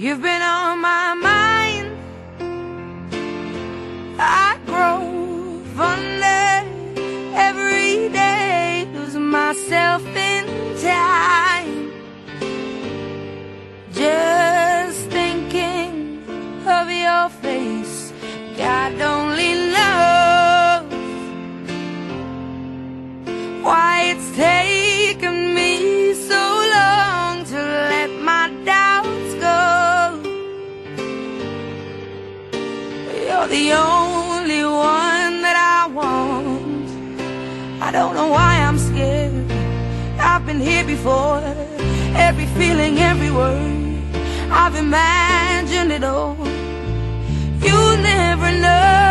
You've been on my mind. I grow fonder every day, losing myself in time. Just thinking of your face, God only knows why it's taken me so long to let my doubts go. You're the only one that I want. I don't know why I'm scared. I've been here before. Every feeling, every word, I've imagined it all. You never know.